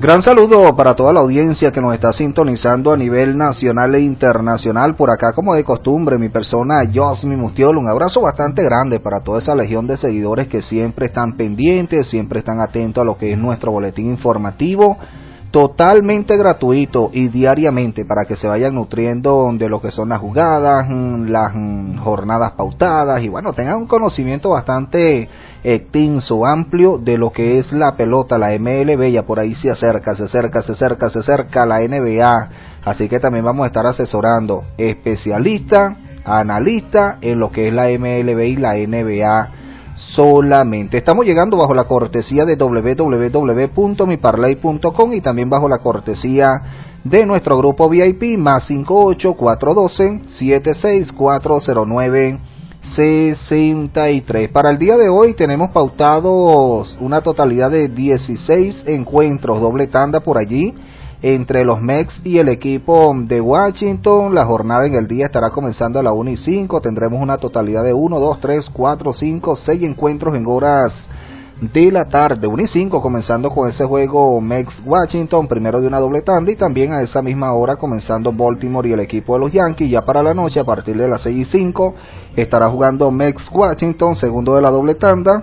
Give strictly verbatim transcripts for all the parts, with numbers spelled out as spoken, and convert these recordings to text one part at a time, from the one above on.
Gran saludo para toda la audiencia que nos está sintonizando a nivel nacional e internacional. Por acá, como de costumbre, mi persona, Josmi Mustiolo. Un abrazo bastante grande para toda esa legión de seguidores que siempre están pendientes, siempre están atentos a lo que es nuestro boletín informativo, totalmente gratuito y diariamente, para que se vayan nutriendo de lo que son las jugadas, las jornadas pautadas y bueno, tengan un conocimiento bastante extenso, amplio de lo que es la pelota, la M L B. Ya por ahí se acerca, se acerca, se acerca, se acerca la N B A, así que también vamos a estar asesorando especialistas, analistas en lo que es la M L B y la N B A solamente. Estamos llegando bajo la cortesía de doble u doble u doble u punto mi parlay punto com y también bajo la cortesía de nuestro grupo V I P más cinco ocho cuatro uno dos siete seis cuatro cero nueve sesenta y tres. Para el día de hoy tenemos pautados una totalidad de dieciséis encuentros, doble tanda por allí entre los Mets y el equipo de Washington. La jornada en el día estará comenzando a la una y cinco. Tendremos una totalidad de uno, dos, tres, cuatro, cinco, seis encuentros en horas de la tarde. una y cinco comenzando con ese juego Mets-Washington, primero de una doble tanda, y también a esa misma hora comenzando Baltimore y el equipo de los Yankees. Ya para la noche, a partir de las seis y cinco, estará jugando Mets-Washington, segundo de la doble tanda,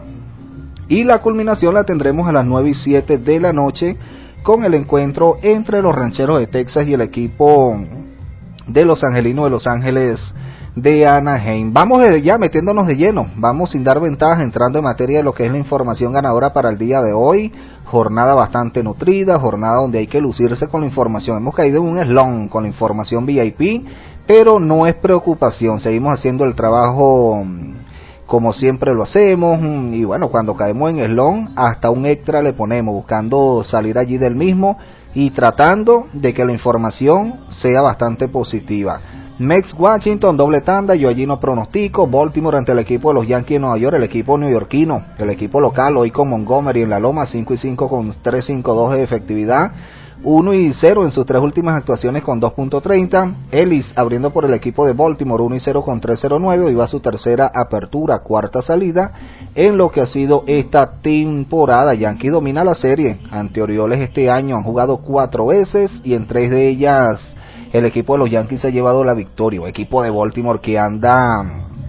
y la culminación la tendremos a las nueve y siete de la noche con el encuentro entre los Rancheros de Texas y el equipo de los Angelinos de Los Ángeles de Anaheim. Vamos desde ya metiéndonos de lleno, vamos sin dar ventaja, entrando en materia de lo que es la información ganadora para el día de hoy. Jornada bastante nutrida, jornada donde hay que lucirse con la información. Hemos caído en un slump con la información V I P, pero no es preocupación, seguimos haciendo el trabajo como siempre lo hacemos, y bueno, cuando caemos en slump, hasta un extra le ponemos, buscando salir allí del mismo y tratando de que la información sea bastante positiva. Mets Washington, doble tanda, yo allí no pronostico. Baltimore ante el equipo de los Yankees de Nueva York, el equipo neoyorquino, el equipo local, hoy con Montgomery en la loma, cinco y cinco con tres cinco dos de efectividad, uno y cero en sus tres últimas actuaciones con dos punto treinta. Ellis abriendo por el equipo de Baltimore, uno y cero con tres cero nueve, hoy va a su tercera apertura, cuarta salida en lo que ha sido esta temporada. Yankee domina la serie ante Orioles este año, han jugado cuatro veces y en tres de ellas el equipo de los Yankees ha llevado la victoria. Equipo de Baltimore que anda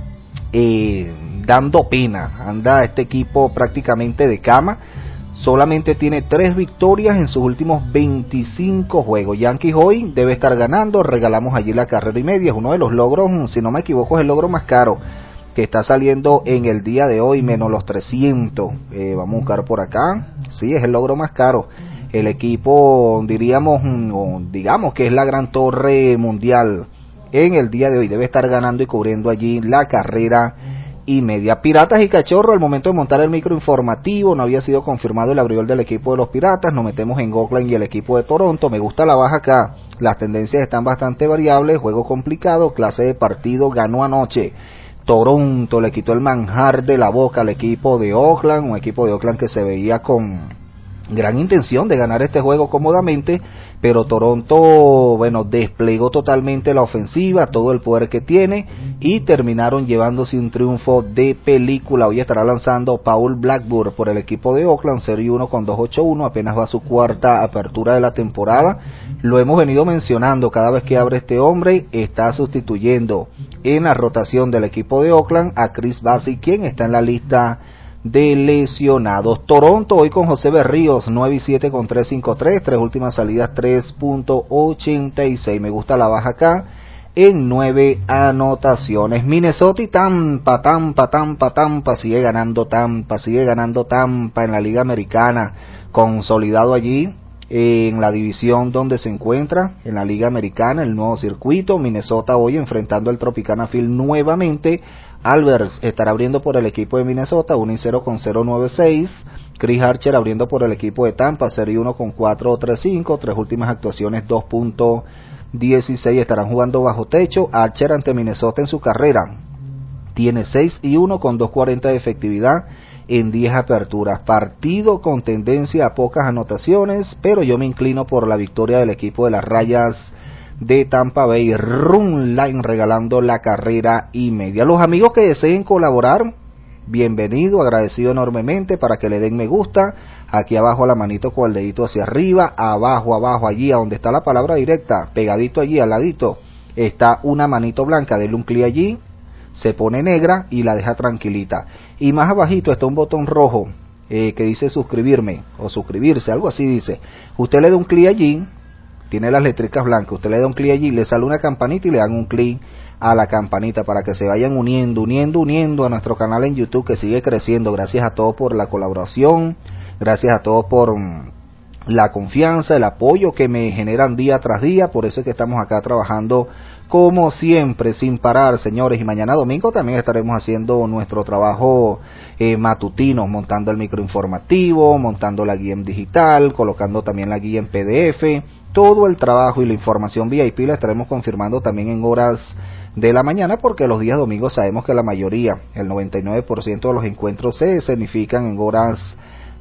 eh, dando pena, anda este equipo prácticamente de cama, solamente tiene tres victorias en sus últimos veinticinco juegos. Yankees hoy debe estar ganando, regalamos allí la carrera y media, es uno de los logros, si no me equivoco es el logro más caro que está saliendo en el día de hoy, menos los trescientos, eh, vamos a buscar por acá, sí, es el logro más caro. El equipo, diríamos, digamos que es la gran torre mundial en el día de hoy, debe estar ganando y cubriendo allí la carrera y media. Piratas y Cachorro, al momento de montar el micro informativo, no había sido confirmado el abridor del equipo de los Piratas, nos metemos en Oakland y el equipo de Toronto. Me gusta la baja acá, las tendencias están bastante variables, juego complicado, clase de partido, ganó anoche Toronto, le quitó el manjar de la boca al equipo de Oakland, un equipo de Oakland que se veía con gran intención de ganar este juego cómodamente, pero Toronto, bueno, desplegó totalmente la ofensiva, todo el poder que tiene, y terminaron llevándose un triunfo de película. Hoy estará lanzando Paul Blackburn por el equipo de Oakland, cero y uno con dos ocho uno, apenas va a su cuarta apertura de la temporada. Lo hemos venido mencionando, cada vez que abre este hombre, está sustituyendo en la rotación del equipo de Oakland a Chris Bassey, quien está en la lista de lesionados. Toronto hoy con José Berríos, nueve y siete con tres cinco tres, tres últimas salidas tres punto ochenta y seis, me gusta la baja acá en nueve anotaciones. Minnesota y Tampa, Tampa, Tampa, Tampa, sigue ganando Tampa, sigue ganando Tampa en la Liga Americana, consolidado allí en la división donde se encuentra, en la Liga Americana, el nuevo circuito. Minnesota hoy enfrentando al Tropicana Field nuevamente. Albers estará abriendo por el equipo de Minnesota, uno y cero con cero nueve seis. Chris Archer abriendo por el equipo de Tampa, cero y uno con cuatro tres cinco. Tres últimas actuaciones, dos punto dieciséis. Estarán jugando bajo techo. Archer ante Minnesota en su carrera tiene seis y uno con dos cuarenta de efectividad en diez aperturas. Partido con tendencia a pocas anotaciones, pero yo me inclino por la victoria del equipo de las Rayas de Tampa Bay. Run Line regalando la carrera y media. Los amigos que deseen colaborar, bienvenido, agradecido enormemente para que le den me gusta aquí abajo la manito con el dedito hacia arriba, abajo, abajo, allí, a donde está la palabra directa, pegadito allí, al ladito, está una manito blanca, denle un clic allí, se pone negra y la deja tranquilita. Y más abajito está un botón rojo eh, que dice suscribirme o suscribirse, algo así dice. Usted le da un clic allí, tiene las letricas blancas, usted le da un clic allí, le sale una campanita y le dan un clic a la campanita para que se vayan uniendo, uniendo, uniendo a nuestro canal en YouTube que sigue creciendo. Gracias a todos por la colaboración, gracias a todos por um, la confianza, el apoyo que me generan día tras día. Por eso es que estamos acá trabajando como siempre, sin parar, señores. Y mañana domingo también estaremos haciendo nuestro trabajo eh, matutino, montando el microinformativo, montando la guía en digital, colocando también la guía en P D F. Todo el trabajo y la información V I P la estaremos confirmando también en horas de la mañana, porque los días domingos sabemos que la mayoría, el noventa y nueve por ciento de los encuentros se escenifican en horas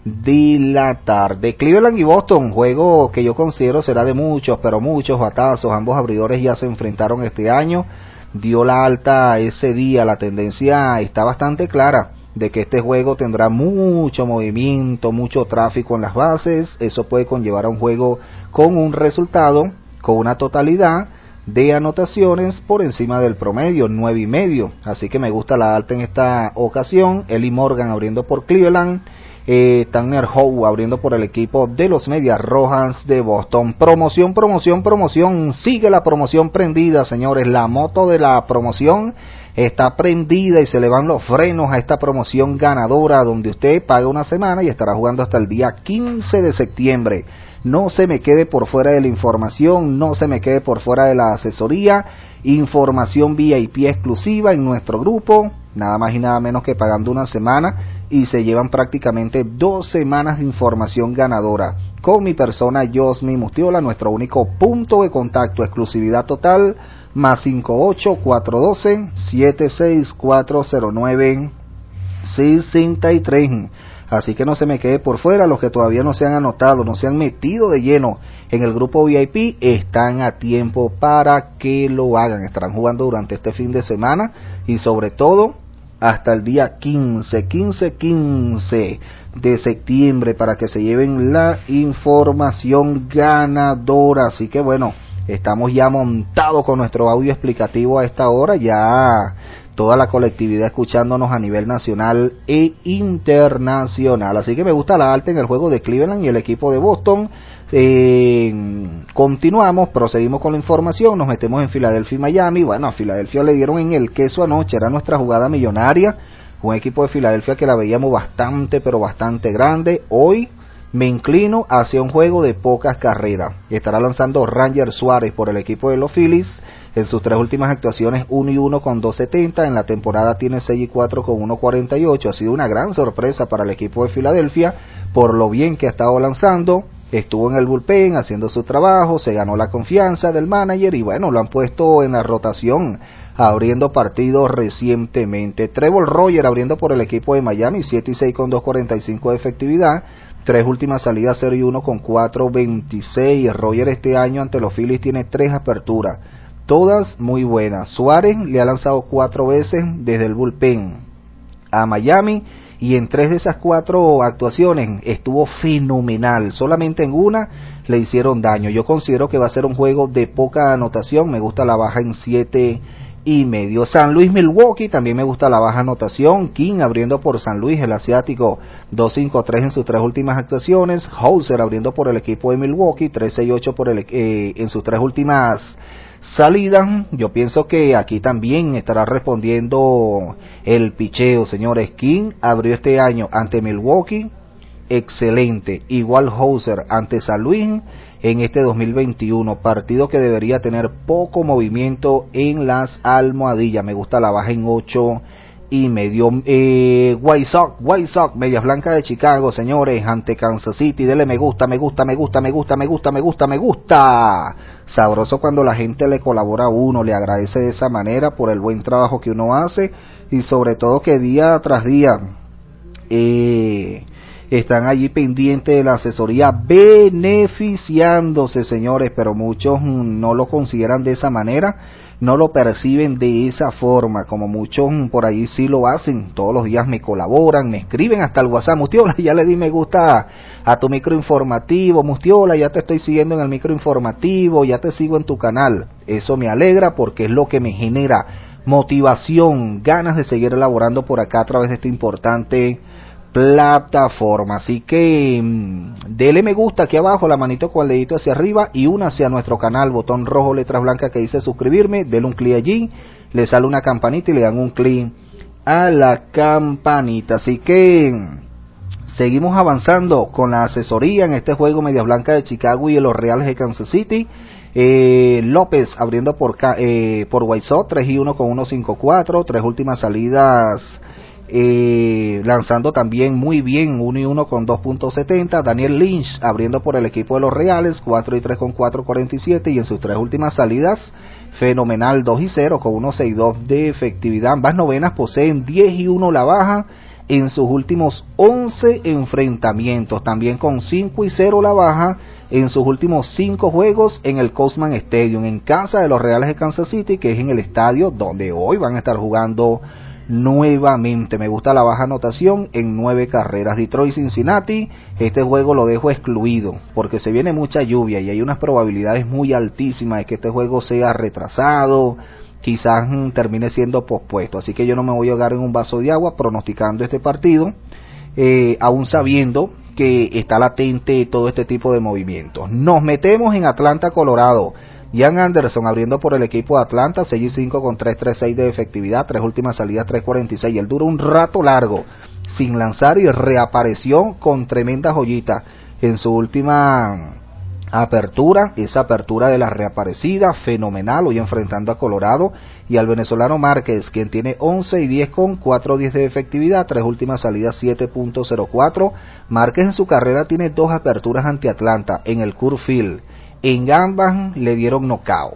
de la tarde. Cleveland y Boston, juego que yo considero será de muchos, pero muchos batazos. Ambos abridores ya se enfrentaron este año, dio la alta ese día, la tendencia está bastante clara de que este juego tendrá mucho movimiento, mucho tráfico en las bases. Eso puede conllevar a un juego con un resultado, con una totalidad de anotaciones por encima del promedio, nueve y medio. Así que me gusta la alta en esta ocasión. Eli Morgan abriendo por Cleveland, eh, Tanner Howe abriendo por el equipo de los Medias Rojas de Boston. Promoción, promoción, promoción. Sigue la promoción prendida, señores. La moto de la promoción está prendida y se le van los frenos a esta promoción ganadora, donde usted paga una semana y estará jugando hasta el día quince de septiembre. No se me quede por fuera de la información, no se me quede por fuera de la asesoría. Información V I P exclusiva en nuestro grupo, nada más y nada menos que pagando una semana, y se llevan prácticamente dos semanas de información ganadora con mi persona Josmi Mustiola, nuestro único punto de contacto, exclusividad total, más cinco ocho cuatro uno dos siete seis cuatro cero nueve sesenta y tres. Así que no se me quede por fuera. Los que todavía no se han anotado, no se han metido de lleno en el grupo V I P, están a tiempo para que lo hagan. Estarán jugando durante este fin de semana y sobre todo hasta el día quince, quince, quince de septiembre, para que se lleven la información ganadora. Así que bueno, estamos ya montados con nuestro audio explicativo a esta hora, ya toda la colectividad escuchándonos a nivel nacional e internacional. Así que me gusta la alta en el juego de Cleveland y el equipo de Boston. Eh, continuamos, proseguimos con la información, nos metemos en Filadelfia y Miami. Bueno, a Filadelfia le dieron en el queso anoche, era nuestra jugada millonaria, un equipo de Filadelfia que la veíamos bastante, pero bastante grande. Hoy me inclino hacia un juego de pocas carreras. Estará lanzando Ranger Suárez por el equipo de los Phillies. En sus tres últimas actuaciones, uno y uno con dos setenta, en la temporada tiene seis y cuatro con uno cuarenta y ocho. Ha sido una gran sorpresa para el equipo de Filadelfia por lo bien que ha estado lanzando. Estuvo en el bullpen haciendo su trabajo, se ganó la confianza del manager y bueno, lo han puesto en la rotación, abriendo partidos recientemente. Trevor Rogers abriendo por el equipo de Miami, siete y seis con dos cuarenta y cinco de efectividad. Tres últimas salidas, cero y uno con cuatro veintiséis. Rogers este año ante los Phillies tiene tres aperturas, todas muy buenas. Suárez le ha lanzado cuatro veces desde el bullpen a Miami y en tres de esas cuatro actuaciones estuvo fenomenal. Solamente en una le hicieron daño. Yo considero que va a ser un juego de poca anotación. Me gusta la baja en siete y medio. San Luis Milwaukee, también me gusta la baja anotación. King abriendo por San Luis, el asiático, dos cinco tres en sus tres últimas actuaciones. Hauser abriendo por el equipo de Milwaukee, tres seis ocho por el, eh, en sus tres últimas salidas. Yo pienso que aquí también estará respondiendo el picheo, señores. King abrió este año ante Milwaukee, excelente. Igual Hauser ante San Luis en este dos mil veintiuno, partido que debería tener poco movimiento en las almohadillas. Me gusta la baja en ocho y medio. eh, White Sox, White Sox, Medias Blancas de Chicago, señores, ante Kansas City. Dele me gusta, me gusta, me gusta, me gusta, me gusta, me gusta, me gusta. Sabroso cuando la gente le colabora a uno, le agradece de esa manera por el buen trabajo que uno hace y sobre todo que día tras día eh, están allí pendientes de la asesoría, beneficiándose, señores, pero muchos no lo consideran de esa manera. no lo perciben de esa forma, como muchos por ahí sí lo hacen. Todos los días me colaboran, me escriben hasta el WhatsApp: Mustiola, ya le di me gusta a, a tu microinformativo, Mustiola, ya te estoy siguiendo en el microinformativo, ya te sigo en tu canal. Eso me alegra porque es lo que me genera motivación, ganas de seguir elaborando por acá a través de esta importante plataforma. Así que mmm, dele me gusta aquí abajo, la manito con el dedito hacia arriba y únase a nuestro canal, botón rojo, letras blancas que dice suscribirme, dele un clic allí, le sale una campanita y le dan un clic a la campanita. Así que seguimos avanzando con la asesoría en este juego Medias Blancas de Chicago y de los Reales de Kansas City. Eh, López abriendo por eh, por Guaysó, tres y uno con uno cinco cuatro, tres últimas salidas eh, lanzando también muy bien, uno y uno con dos punto setenta. Daniel Lynch abriendo por el equipo de los Reales, cuatro y tres con cuatro cuarenta y siete, y en sus tres últimas salidas fenomenal, dos y cero con uno sesenta y dos de efectividad. Ambas novenas poseen diez y uno la baja en sus últimos once enfrentamientos, también con cinco y cero la baja en sus últimos cinco juegos en el Cosman Stadium, en casa de los Reales de Kansas City, que es en el estadio donde hoy van a estar jugando nuevamente. Me gusta la baja anotación en nueve carreras. Detroit Cincinnati, este juego lo dejo excluido porque se viene mucha lluvia y hay unas probabilidades muy altísimas de que este juego sea retrasado, quizás mm, termine siendo pospuesto, así que yo no me voy a ahogar en un vaso de agua pronosticando este partido, eh, aún sabiendo que está latente todo este tipo de movimientos. Nos metemos en Atlanta, Colorado. Ian Anderson abriendo por el equipo de Atlanta, seis y cinco con tres treinta y seis de efectividad, tres últimas salidas tres cuarenta y seis, él duró un rato largo sin lanzar y reapareció con tremenda joyita en su última apertura, esa apertura de la reaparecida, fenomenal, hoy enfrentando a Colorado y al venezolano Márquez, quien tiene once y diez con cuatro diez de efectividad, tres últimas salidas siete punto cero cuatro. Márquez en su carrera tiene dos aperturas ante Atlanta en el Coors Field, en ambas le dieron knockout,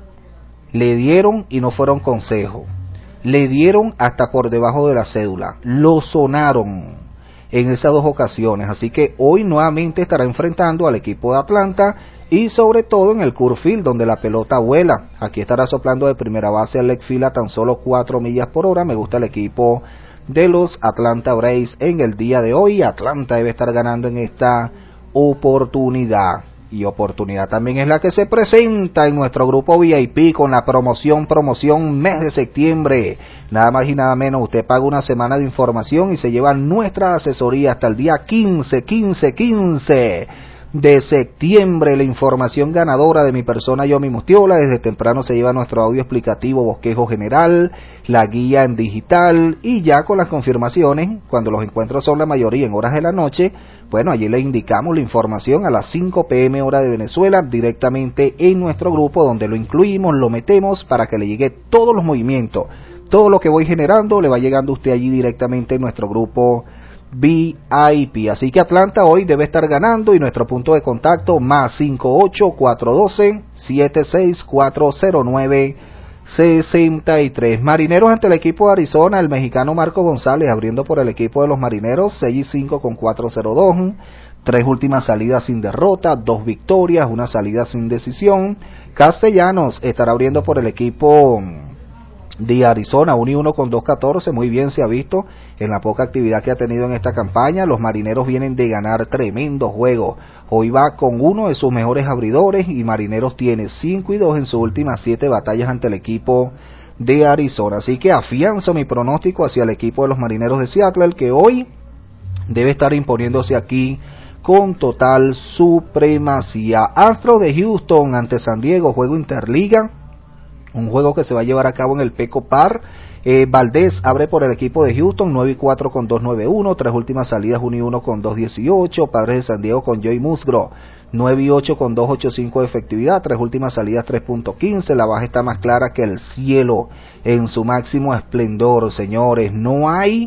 le dieron y no fueron consejos, le dieron hasta por debajo de la cédula, lo sonaron en esas dos ocasiones, así que hoy nuevamente estará enfrentando al equipo de Atlanta y sobre todo en el Coors Field donde la pelota vuela. Aquí estará soplando de primera base al left field a tan solo cuatro millas por hora. Me gusta el equipo de los Atlanta Braves en el día de hoy. Atlanta debe estar ganando en esta oportunidad. Y oportunidad también es la que se presenta en nuestro grupo V I P con la promoción, promoción mes de septiembre. Nada más y nada menos, usted paga una semana de información y se lleva nuestra asesoría hasta el día quince, quince, quince de septiembre. La información ganadora de mi persona, Yomi Mustiola. Desde temprano se lleva nuestro audio explicativo, bosquejo general, la guía en digital y ya con las confirmaciones, cuando los encuentros son la mayoría en horas de la noche, bueno, allí le indicamos la información a las cinco pe eme hora de Venezuela directamente en nuestro grupo, donde lo incluimos, lo metemos para que le llegue todos los movimientos, todo lo que voy generando le va llegando a usted allí directamente en nuestro grupo V I P. Así que Atlanta hoy debe estar ganando y nuestro punto de contacto más cinco ocho cuatro uno dos siete seis cuatro cero nueve sesenta y tres. Marineros ante el equipo de Arizona, el mexicano Marco González abriendo por el equipo de los Marineros, seis y cinco con cuatro cero dos, tres últimas salidas sin derrota, dos victorias, una salida sin decisión. Castellanos estará abriendo por el equipo de Arizona, uno y uno con dos catorce, muy bien se ha visto en la poca actividad que ha tenido en esta campaña. Los Marineros vienen de ganar tremendo juego, hoy va con uno de sus mejores abridores y Marineros tiene cinco y dos en sus últimas siete batallas ante el equipo de Arizona, así que afianzo mi pronóstico hacia el equipo de los Marineros de Seattle, que hoy debe estar imponiéndose aquí con total supremacía. Astros de Houston ante San Diego, juego interliga, un juego que se va a llevar a cabo en el Petco Park. Eh, Valdés abre por el equipo de Houston, nueve y cuatro con dos nueve uno, tres últimas salidas uno y uno con dos dieciocho. Padres de San Diego con Joey Musgrove, nueve y ocho con dos ochenta y cinco de efectividad, tres últimas salidas tres punto quince. La baja está más clara que el cielo en su máximo esplendor, señores. No hay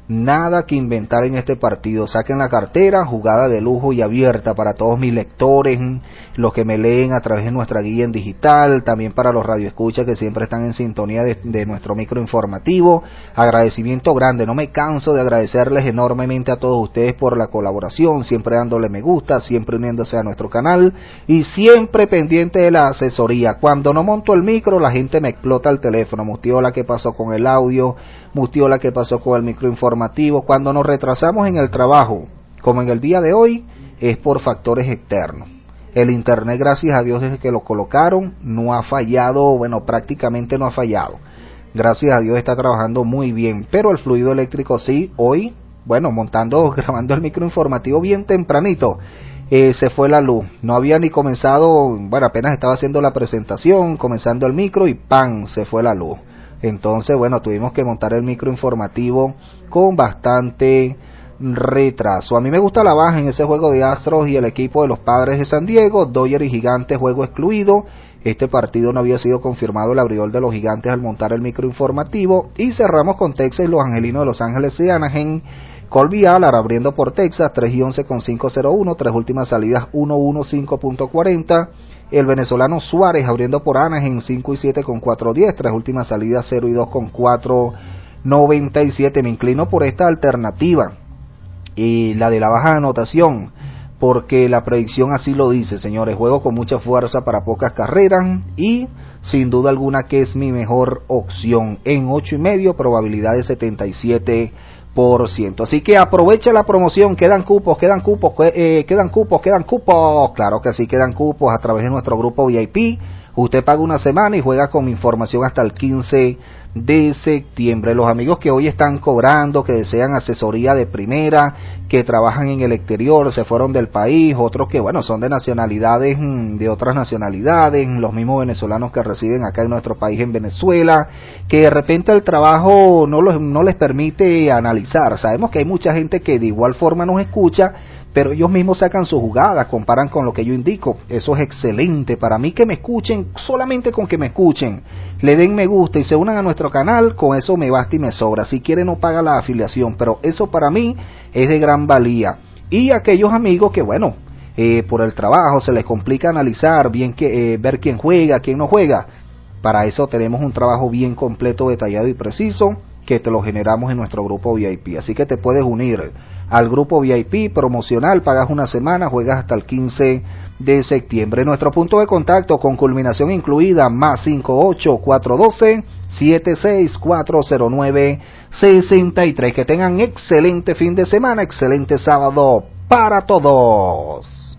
Nada que inventar en este partido. Saquen la cartera, jugada de lujo y abierta para todos mis lectores, los que me leen a través de nuestra guía en digital, también para los radioescuchas que siempre están en sintonía de, de nuestro micro informativo. Agradecimiento grande, no me canso de agradecerles enormemente a todos ustedes por la colaboración, siempre dándole me gusta, siempre uniéndose a nuestro canal y siempre pendiente de la asesoría. Cuando no monto el micro, la gente me explota el teléfono. Mustiola, ¿qué pasó con el audio? Mustiola, ¿qué pasó con el micro informativo? Cuando nos retrasamos en el trabajo, como en el día de hoy, es por factores externos. El internet, gracias a Dios, desde que lo colocaron, no ha fallado, bueno, prácticamente no ha fallado. Gracias a Dios está trabajando muy bien, pero el fluido eléctrico sí, hoy, bueno, montando, grabando el micro informativo bien tempranito, eh, se fue la luz. No había ni comenzado, bueno, apenas estaba haciendo la presentación, comenzando el micro y ¡pam!, se fue la luz. Entonces, bueno, tuvimos que montar el micro informativo con bastante retraso. A mí me gusta la baja en ese juego de Astros y el equipo de los Padres de San Diego, Dodgers y Gigantes, juego excluido. Este partido no había sido confirmado, el abridor de los Gigantes al montar el micro informativo. Y cerramos con Texas y los Angelinos de Los Ángeles y Anaheim. Colby Allard abriendo por Texas, tres y once con cinco cero uno, tres últimas salidas uno uno cinco punto cuarenta. El venezolano Suárez abriendo por Anaheim, cinco y siete con cuatro diez, tres últimas salidas cero y dos con cuatro noventa y siete. Me inclino por esta alternativa y la de la baja anotación, porque la predicción así lo dice, señores. Juego con mucha fuerza para pocas carreras y sin duda alguna que es mi mejor opción en ocho y medio, probabilidad de setenta y siete por ciento. Así que aprovecha la promoción, quedan cupos, quedan cupos, eh, quedan cupos, quedan cupos, claro que sí, quedan cupos a través de nuestro grupo V I P. Usted paga una semana y juega con mi información hasta el quince de septiembre. Los amigos que hoy están cobrando, que desean asesoría de primera, que trabajan en el exterior, se fueron del país, otros que bueno, son de nacionalidades, de otras nacionalidades, los mismos venezolanos que residen acá en nuestro país en Venezuela, que de repente el trabajo no, los, no les permite analizar. Sabemos que hay mucha gente que de igual forma nos escucha, pero ellos mismos sacan sus jugadas, comparan con lo que yo indico. Eso es excelente. Para mí que me escuchen, solamente con que me escuchen, le den me gusta y se unan a nuestro canal, con eso me basta y me sobra. Si quieren no paga la afiliación, pero eso para mí es de gran valía. Y aquellos amigos que bueno, eh, por el trabajo se les complica analizar, bien que eh, ver quién juega, quién no juega. Para eso tenemos un trabajo bien completo, detallado y preciso, que te lo generamos en nuestro grupo V I P. Así que te puedes unir al grupo V I P promocional, pagas una semana, juegas hasta el quince de septiembre. Nuestro punto de contacto con culminación incluida, más cinco ocho cuatro uno dos siete seis cuatro cero nueve seis tres. Que tengan excelente fin de semana, excelente sábado para todos.